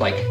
Like,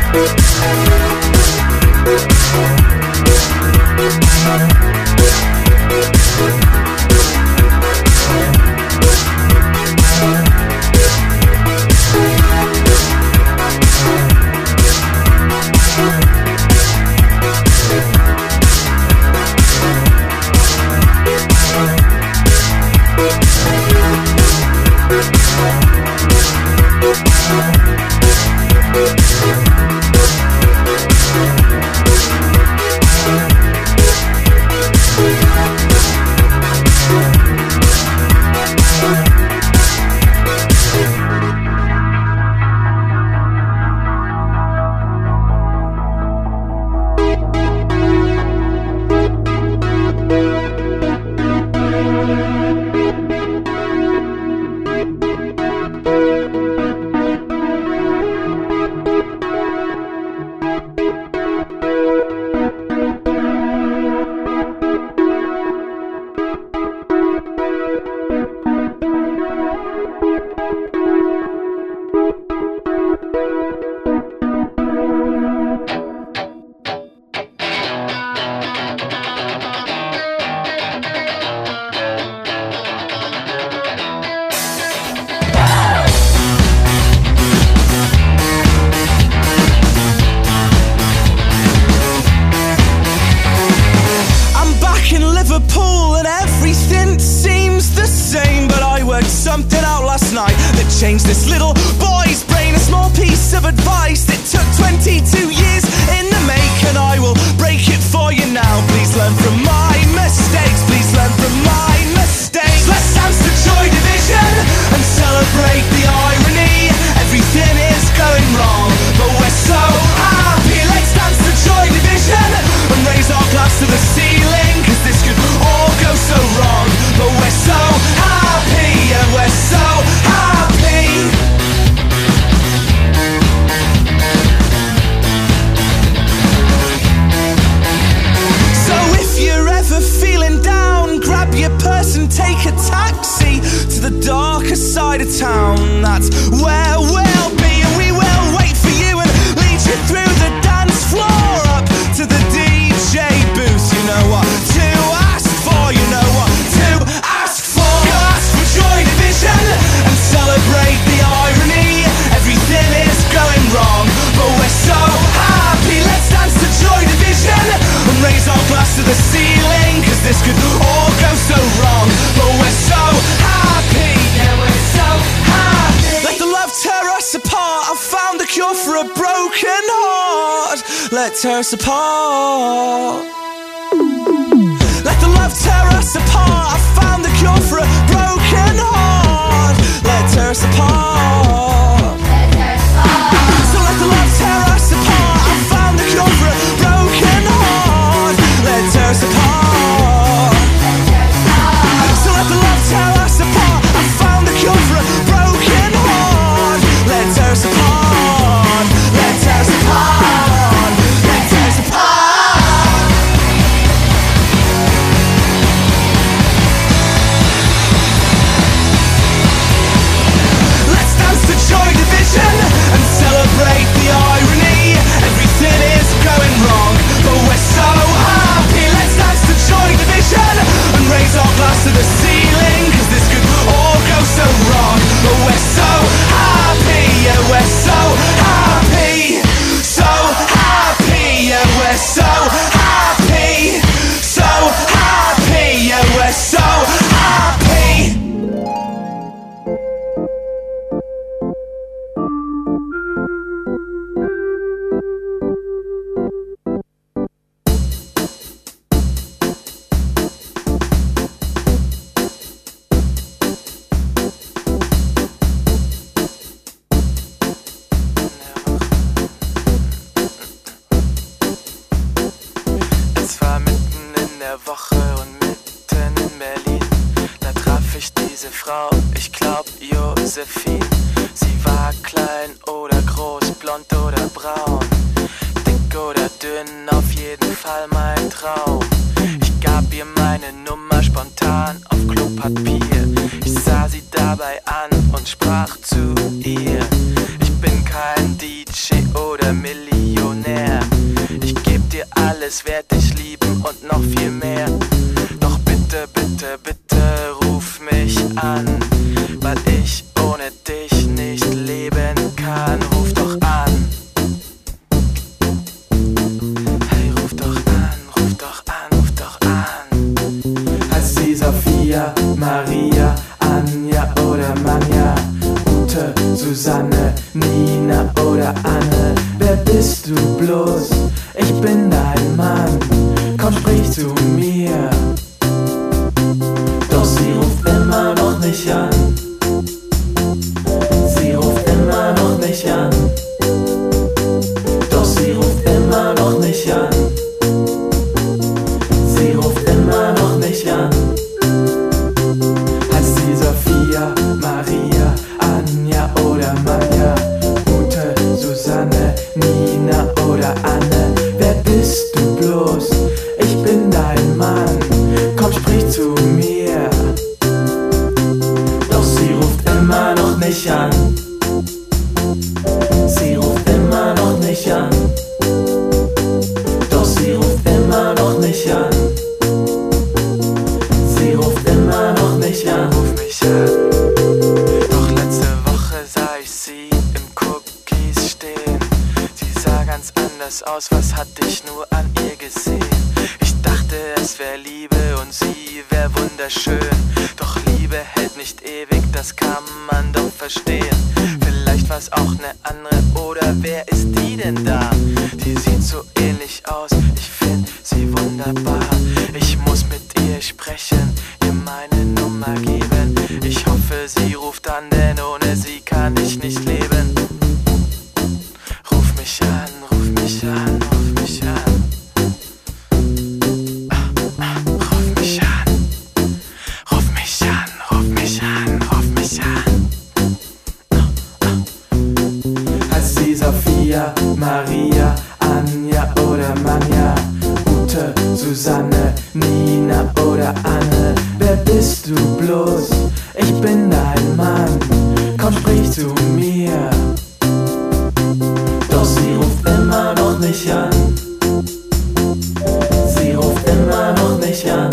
Something out last night that changed this little boy's brain. A small piece of advice that took 22 years in the making. I will break it for you now. Please learn from my mistakes. Please learn from my mistakes. Let's dance to Joy Division and celebrate the irony. Everything is going wrong, but we're so happy. Let's dance to Joy Division and raise our glass to the ceiling, 'cause this could all go so wrong, but we're so happy. Yeah, we're so happy. So if you're ever feeling down, grab your purse and take a taxi to the darker side of town. That's where we'll be, and we will wait for you and lead you through the dance floor up to the DJ booth. You know what to ask for, you know what to ask for. You ask for Joy Division and celebrate the irony. Everything is going wrong, but we're so happy. Let's dance to Joy Division and raise our glass to the ceiling, 'cause this could all go so wrong, but we're so happy. Yeah, we're so happy. Let the love tear us apart. I found the cure for a broken heart. Let tear us apart. Let the love tear us apart. I found the cure for a broken heart. Let tear us apart. So let the love tear us apart. I found the cure for a broken heart. Let tear us apart. So let the love tear us apart. I found the cure for a broken heart. Let tear us apart. Let tear us apart. Let tear us apart. Let's dance to Joy Division and celebrate the irony. Everything is going wrong, but we're so happy. Let's dance to Joy Division and raise our glass to the ceiling, 'cause this could all go so wrong, but we're so happy. Yeah, we're so happy. So happy. Yeah, we're so happy. So happy. Yeah, we're so happy. Es war mitten in der Woche und mitten in Berlin. Da traf ich diese Frau, ich glaub Josephine. Sie war klein oder groß, blond oder braun, dick oder dünn, auf jeden Fall mein Traum. Ich gab ihr meine Nummer spontan auf Klopapier. Ich sah sie dabei an und sprach zu ihr: Ich bin kein DJ oder Milliardär. alles werd ich lieben und noch viel mehr. Doch bitte, bitte, bitte ruf mich an, weil ich ohne dich nicht leben kann. Ruf doch an. Hey, ruf doch an, ruf doch an, ruf doch an. Heißt sie Sophia, Maria, Anja oder Manja, Ute, Susanne, Nina oder Anne? Wer bist du bloß? Ich bin dein Mann, komm sprich zu mir. Doch sie ruft immer noch nicht an. Sie ruft immer noch nicht an. Doch sie ruft immer noch nicht an. Sie ruft immer noch nicht an. Heißt sie Sophia, Maria, Anja oder Manja, Ute, Susanne, Nina oder Anne? Wer bist du bloß? Ich bin dein Mann, komm sprich zu mir. Doch sie ruft immer noch nicht an. Sie ruft immer noch nicht an. Doch sie ruft immer noch nicht an. Sie ruft immer noch nicht an. Ruf mich an. Doch letzte Woche sah ich sie im Cookies stehen. Sie sah ganz anders aus, was hatte ich nur an ihr gesehen? Ich dachte, es wär Liebe und sie wär wunderschön. Doch Liebe hält nicht ewig, das kann man doch verstehen. Vielleicht war's auch ne andere, oder wer ist die denn da? Die sieht so ähnlich aus, ich find sie wunderbar. Ich muss mit ihr sprechen, ihr meine Nummer geben. Ich hoffe, sie ruft an, denn ohne sie kann ich nicht leben. Ruf mich an, ruf mich an, ruf mich an. Ruf mich an, ruf mich an, ruf mich an, ruf mich an. Heißt sie Sophia, Maria, Anja oder Manja, Ute, Susanne, Nina oder Anne? Wer bist du bloß? Ich bin dein Mann, komm sprich zu mir. Doch sie ruft immer noch nicht an. Sie ruft immer noch nicht an.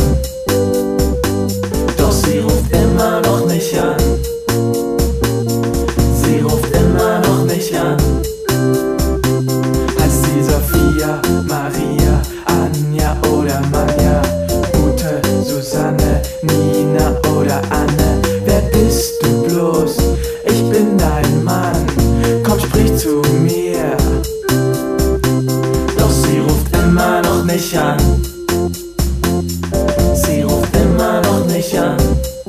Doch sie ruft immer noch nicht an. Sie ruft immer noch nicht an. Heißt sie Sophia, Maria, Anja oder Manja, Ute, Susanne, Nina oder Anne? Wer bist du bloß? Ich bin dein Mann, komm sprich zu mir. Doch sie ruft immer noch nicht an. Sie ruft immer noch nicht an.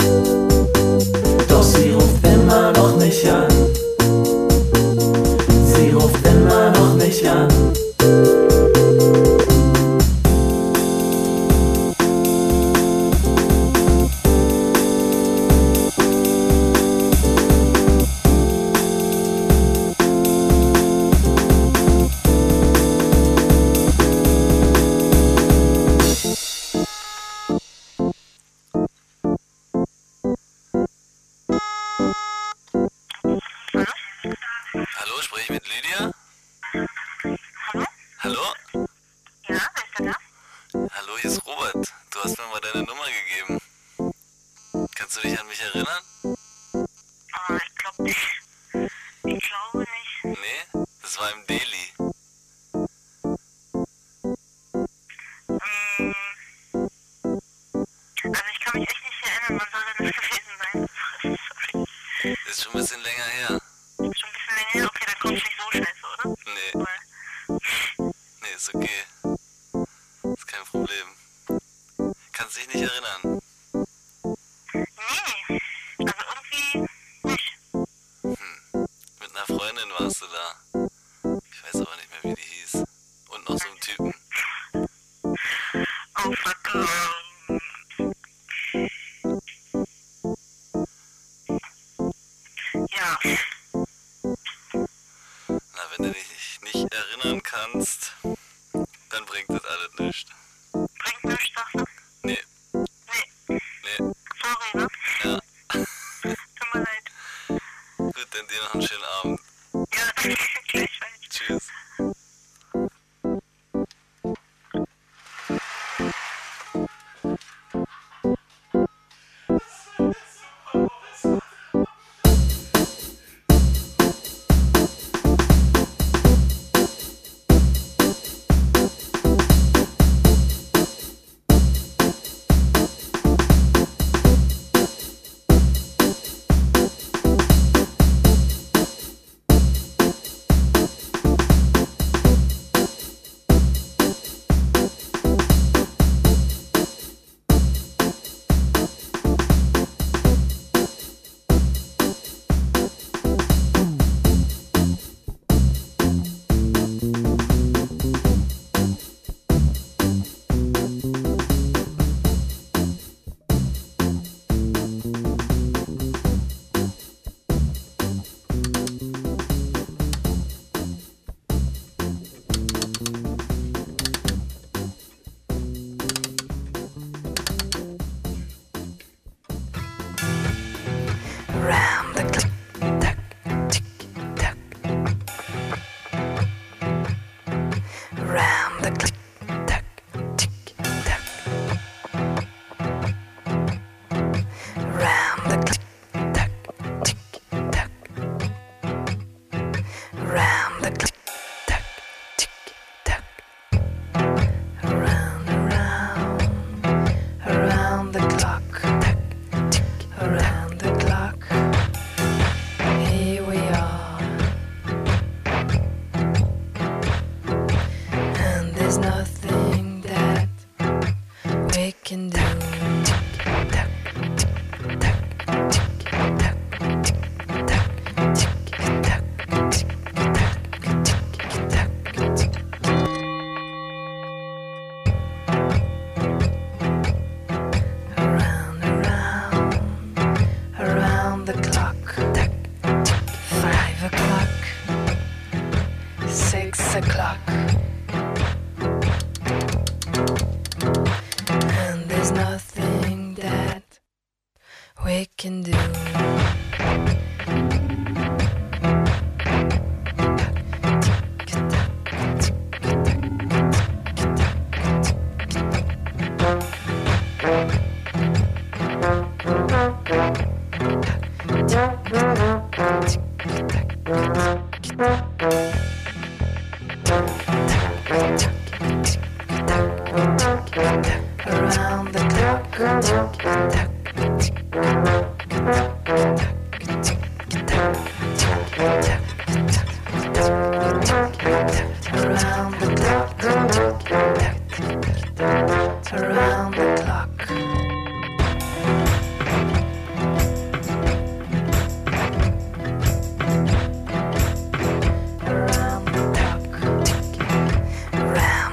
Doch sie ruft immer noch nicht an. Sie ruft immer noch nicht an. Hallo, spreche ich mit Lydia? Hallo? Ja, wer ist denn da? Hallo, hier ist Robert. Du hast mir mal deine Nummer gegeben. Kannst du dich an mich erinnern? Ich glaube nicht. Ich glaube nicht. Nee, das war im Daily. Also ich kann mich echt nicht erinnern, wann soll denn das gewesen sein? Sorry. Ist schon ein bisschen länger her. Schon ein bisschen länger her? Okay, dann kommst du nicht so scheiße, oder? Nee, Weil, nee, ist okay. Ist kein Problem. Kannst dich nicht erinnern. nee, also irgendwie nicht. Mit einer Freundin warst du da. Ich weiß aber nicht mehr, wie die hieß. Und noch so einem Typen. Oh fuck. Ja, Na, wenn du dich nicht erinnern kannst, dann bringt das alles nichts. bringt nichts, sagst du? Nee, Nee, nee, sorry, ne? ja. Tut mir leid. Gut, dann dir noch einen schönen Abend. Ja, gleichfalls. Tschüss. the clock. Around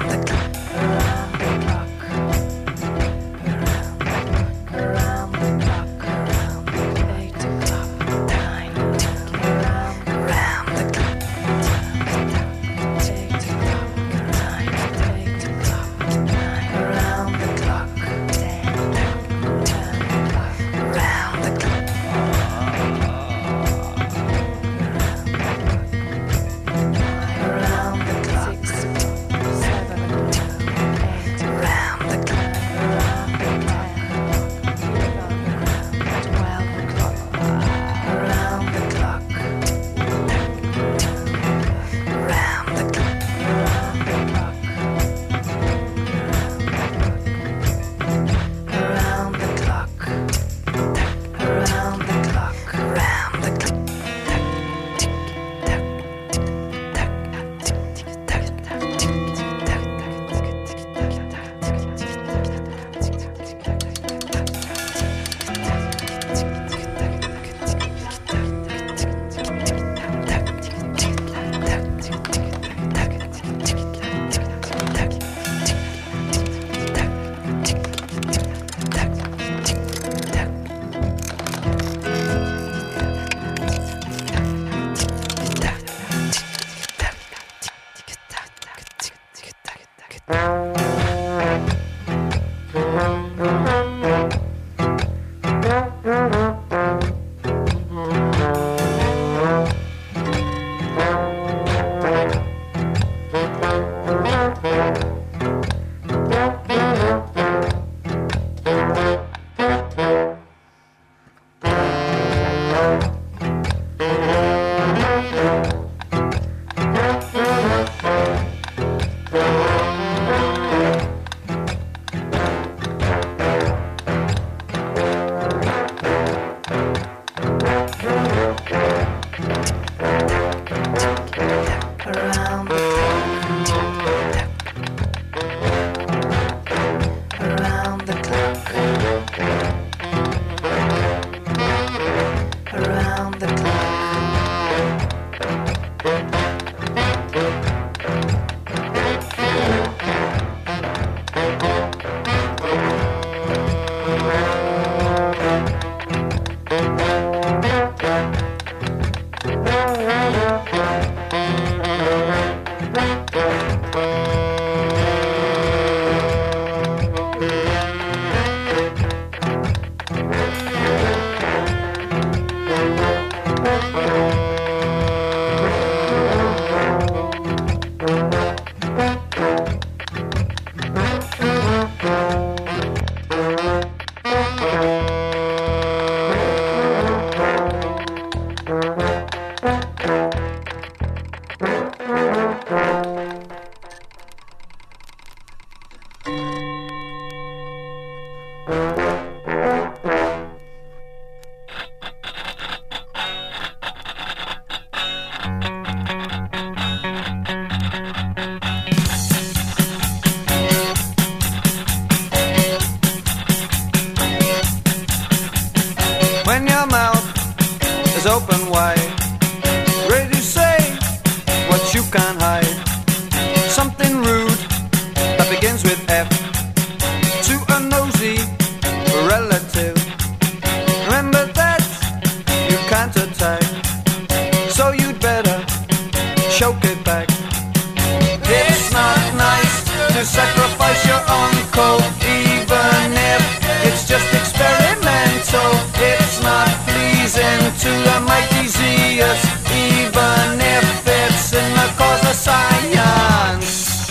is open wide, ready to say what you can't hide. Something rude that begins with F to a nosy relative. Remember that you can't attack, so you'd better choke it back. It's not nice to sacrifice your uncle, even if it's just experimental. It's not pleasing to the mighty Zeus, even if it's in the cause of science.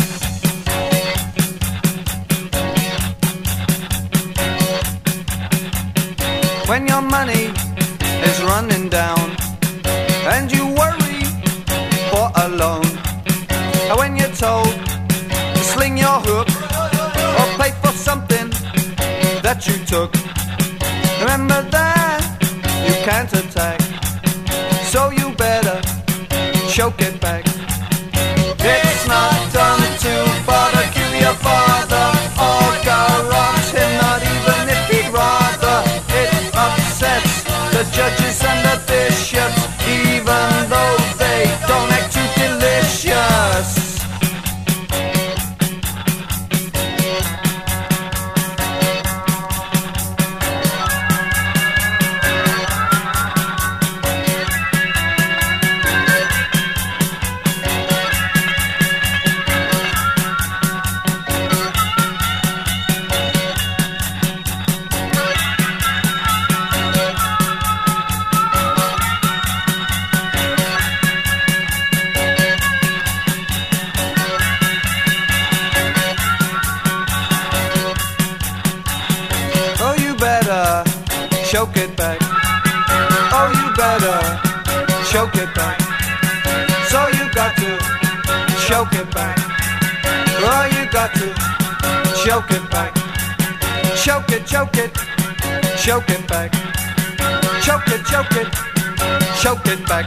When your money is running down and you worry for a loan, and when you're told to sling your hook or pay for something that you took, remember that you can't attack, so you better choke it back. It's not done to bother kill your father or garrote him, not even if he'd rather. It upsets the judges and the bishops, even though they don't act too delicious. Choke it back. Oh, you better choke it back. So you got to choke it back. Oh, you got to choke it back. Choke it, choke it, choke it back. Choke it, choke it, choke it back.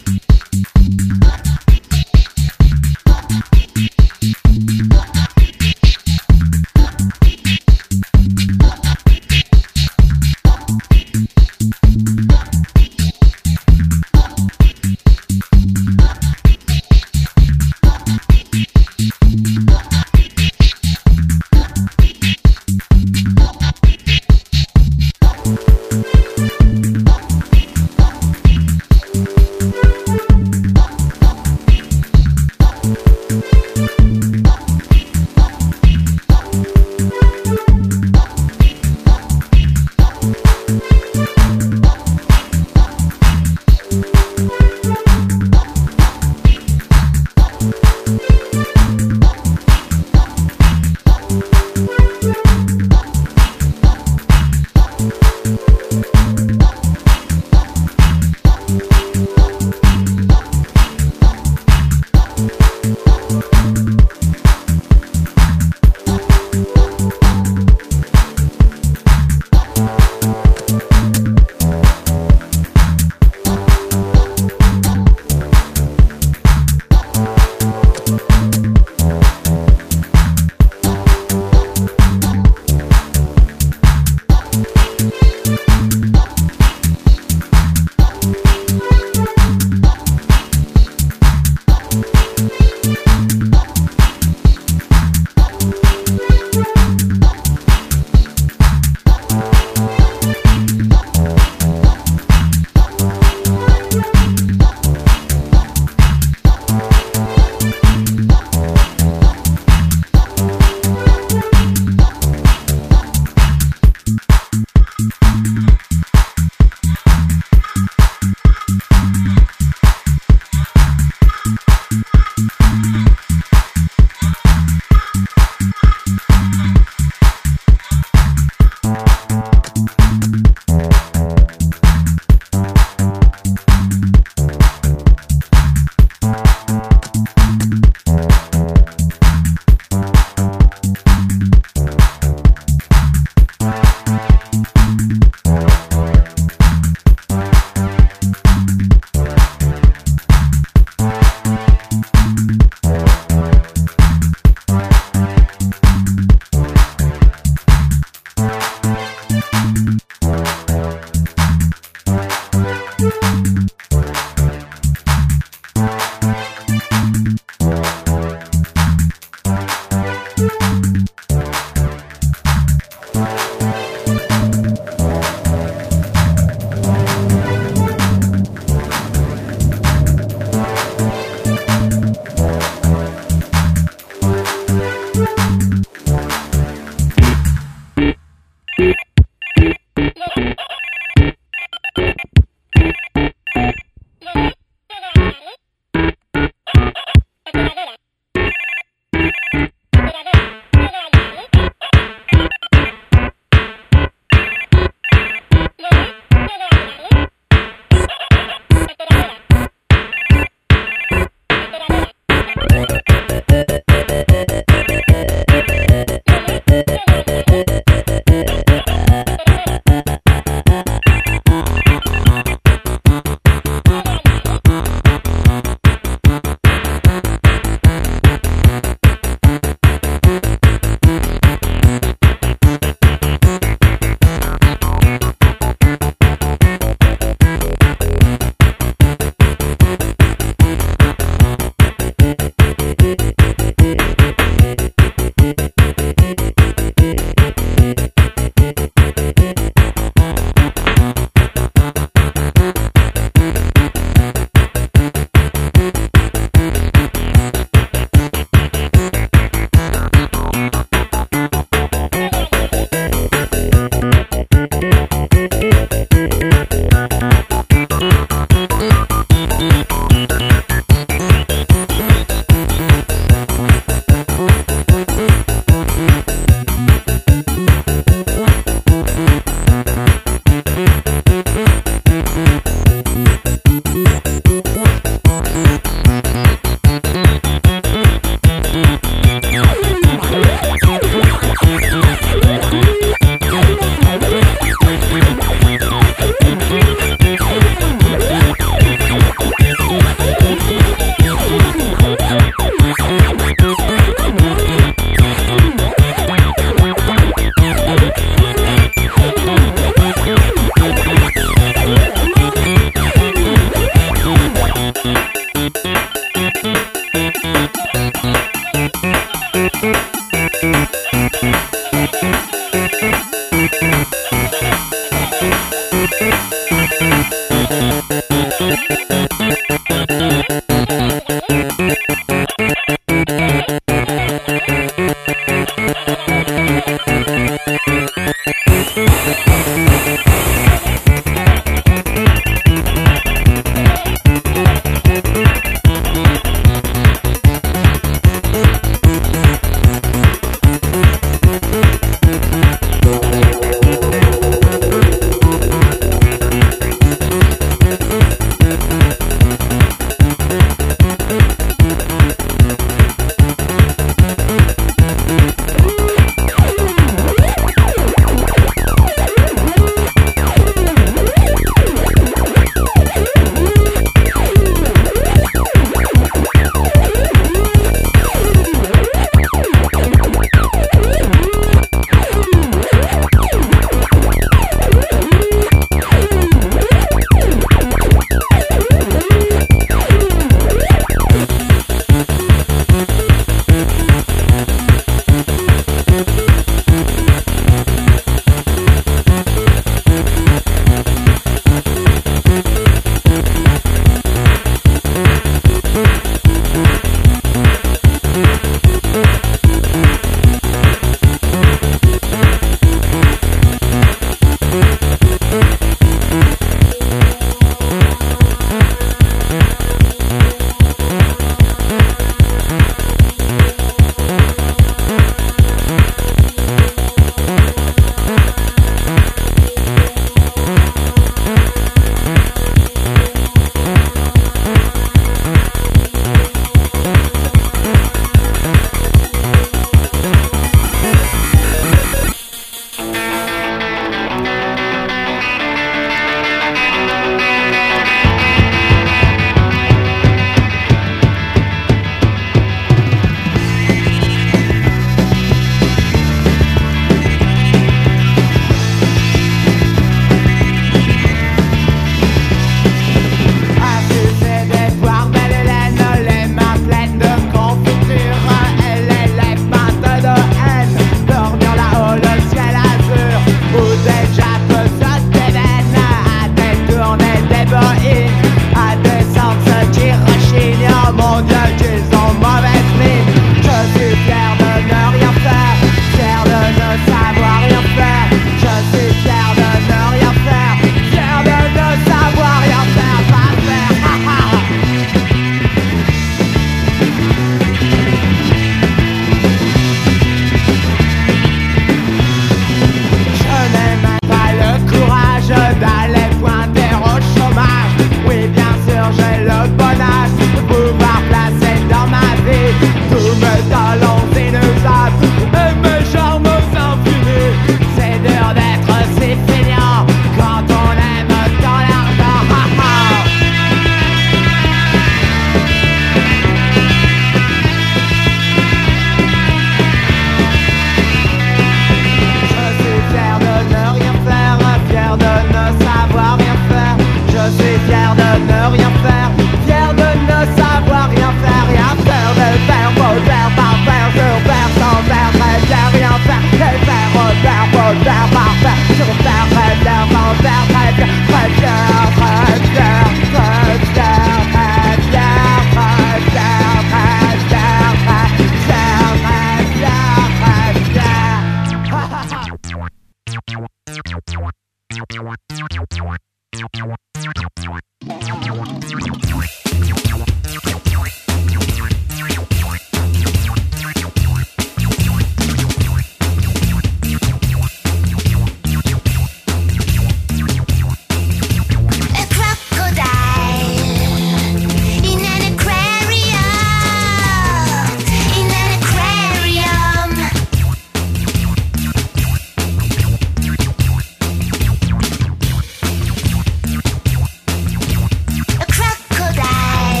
A crocodile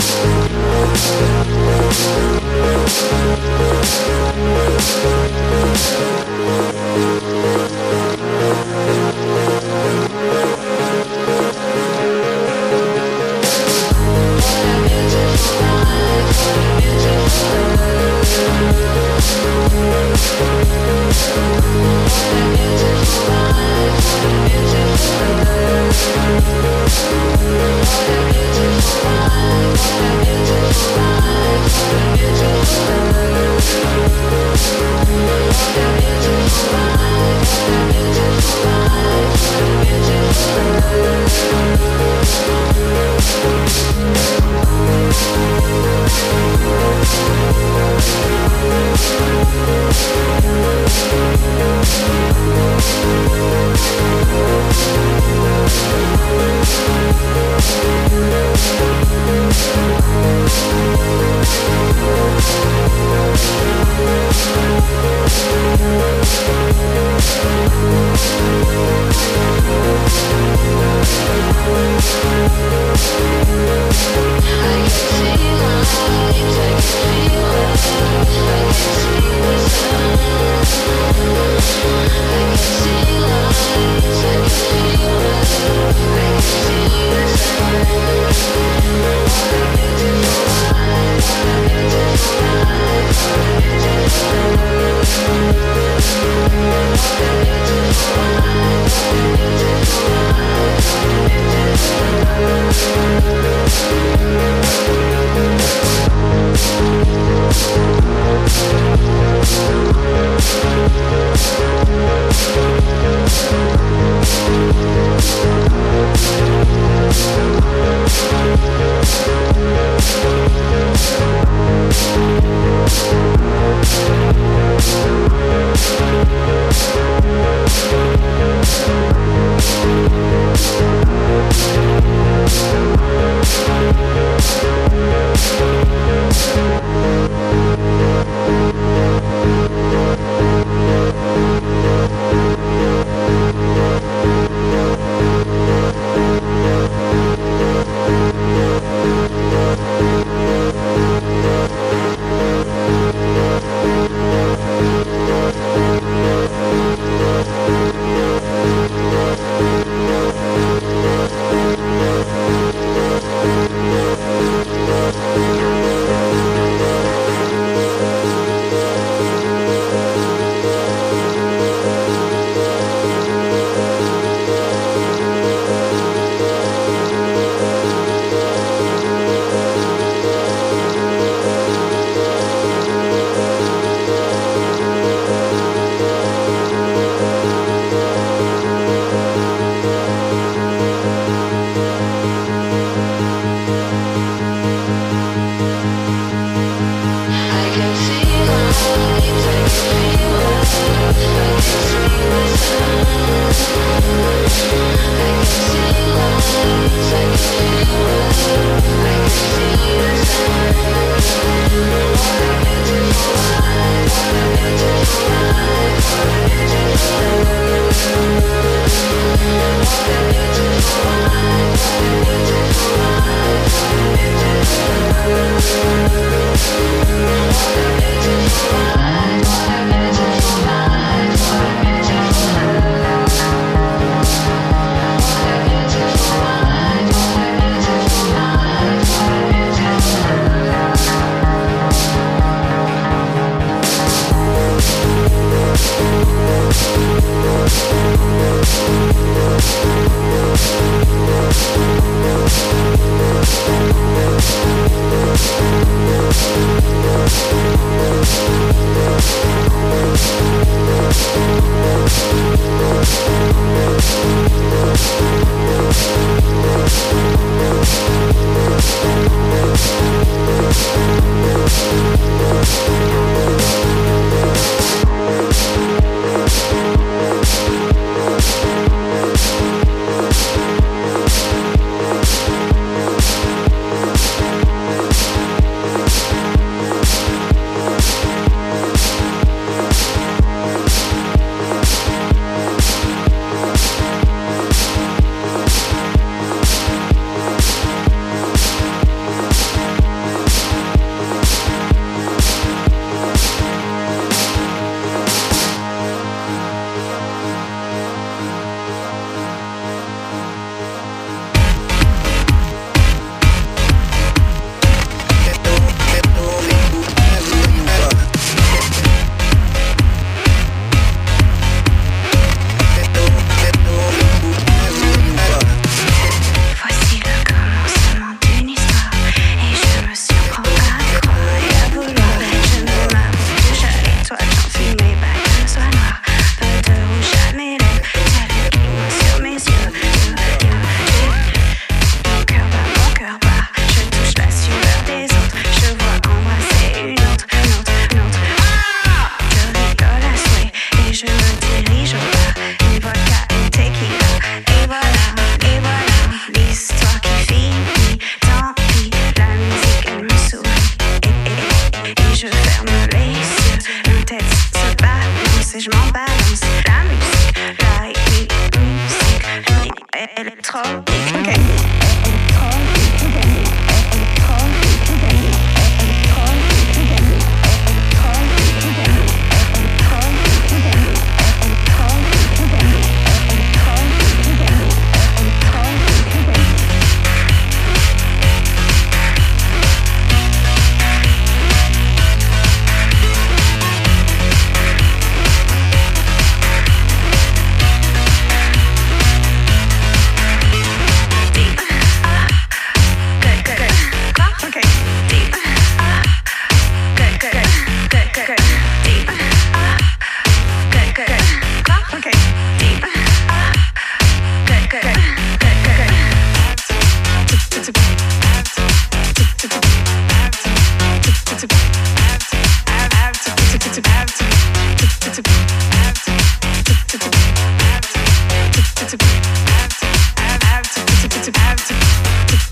What a beautiful life.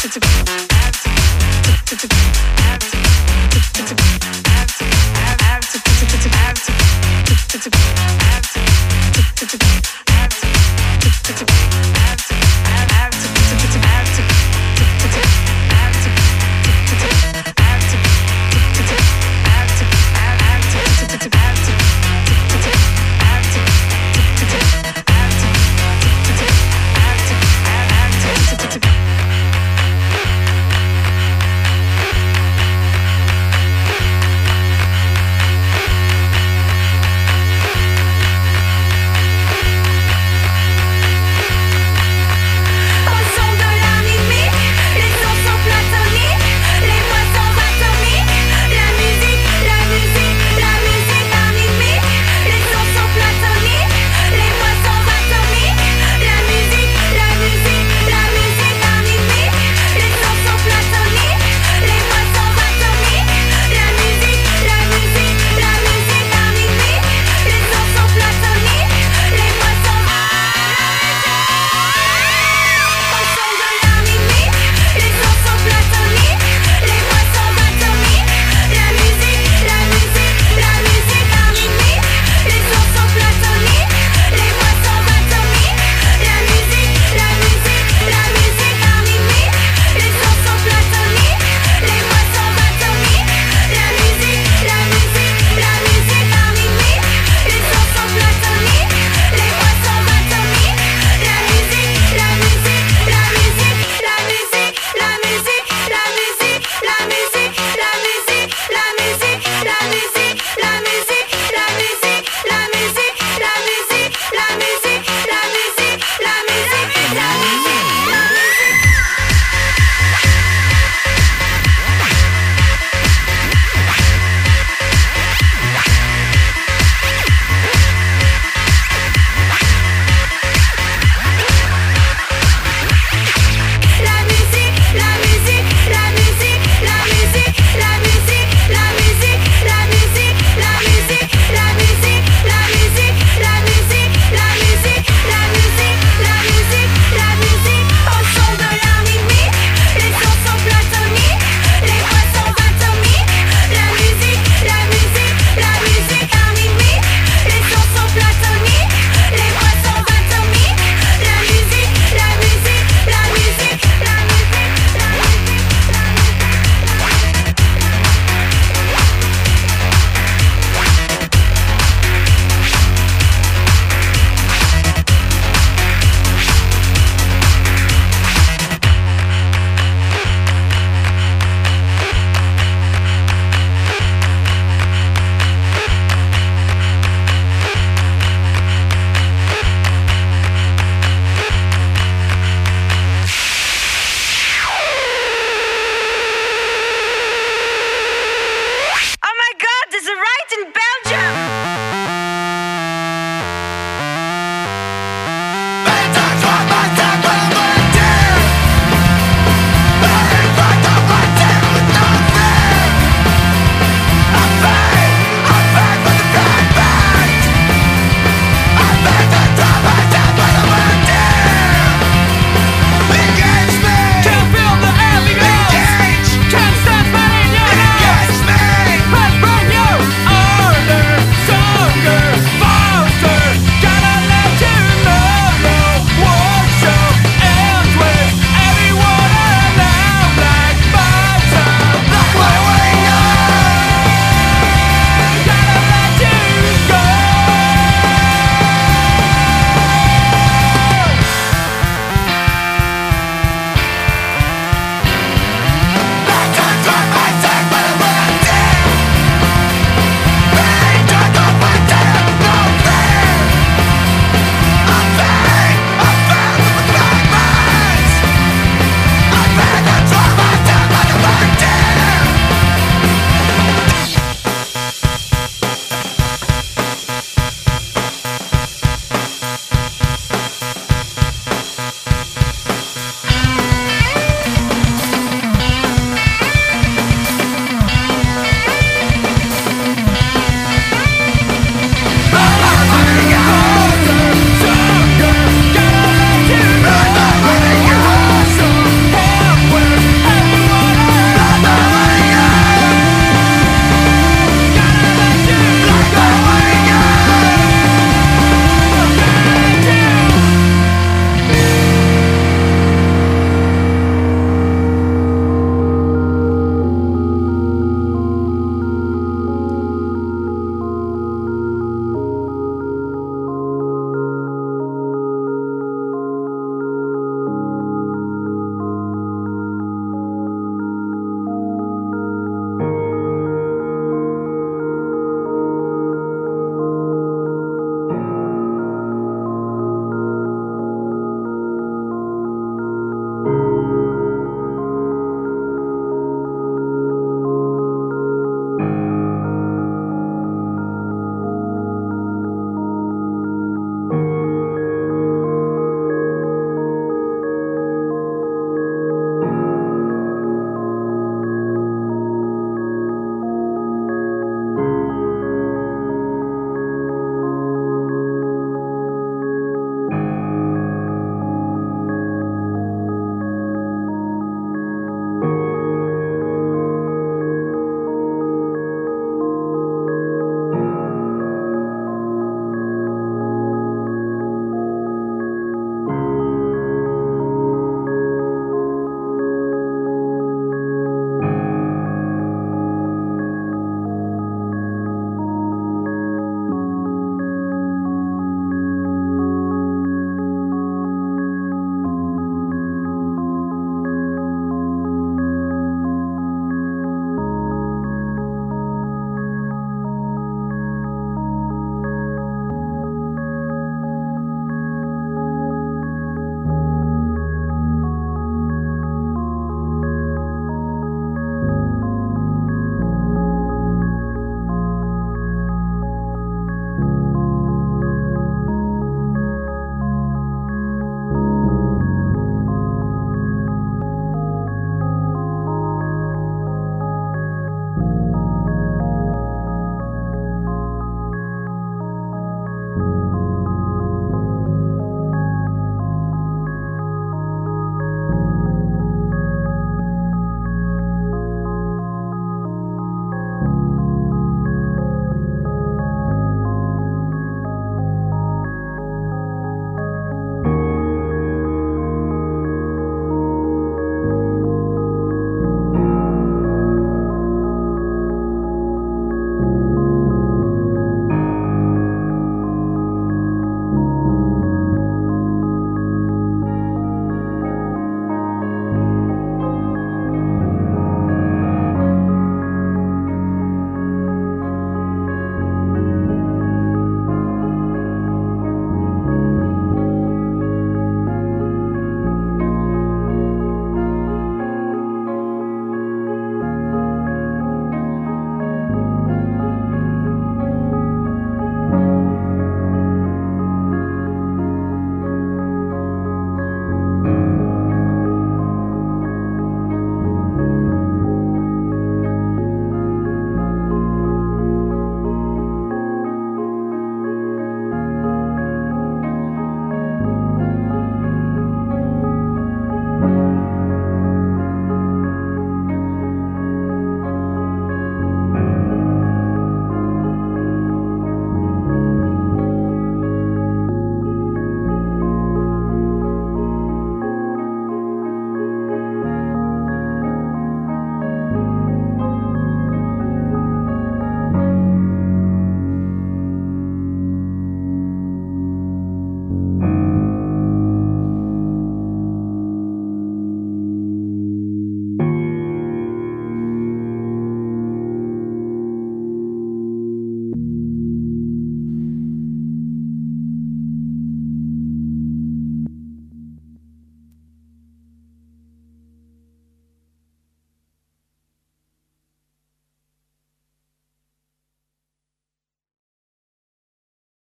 to